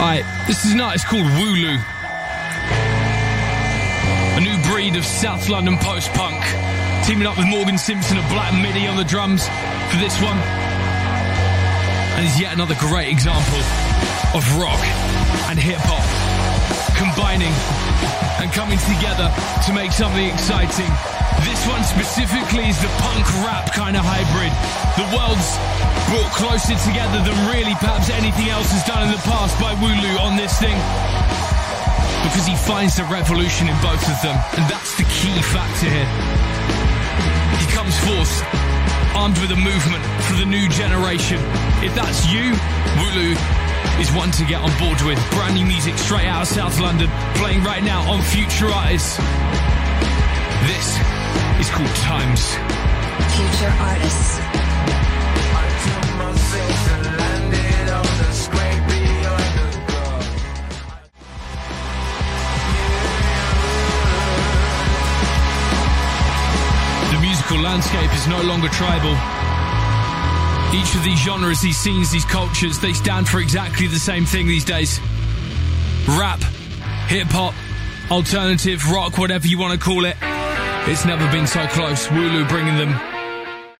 Alright, this is an artist called Wooloo. A new breed of South London post-punk. Teaming up with Morgan Simpson and Black Midi on the drums for this one. And is yet another great example of rock and hip-hop combining and coming together to make something exciting. This one specifically is the punk rap kind of hybrid. The world's brought closer together than really perhaps anything else has done in the past by Wooloo on this thing. Because he finds the revolution in both of them. And that's the key factor here. He comes forth armed with a movement for the new generation. If that's you, Wooloo is one to get on board with. Brand new music straight out of South London, playing right now on Future Artists. This is called Times. Future Artists. The musical landscape is no longer tribal. Each of these genres, these scenes, these cultures, they stand for exactly the same thing these days. Rap, hip-hop, alternative, rock, whatever you want to call it. It's never been so close. Wooloo bringing them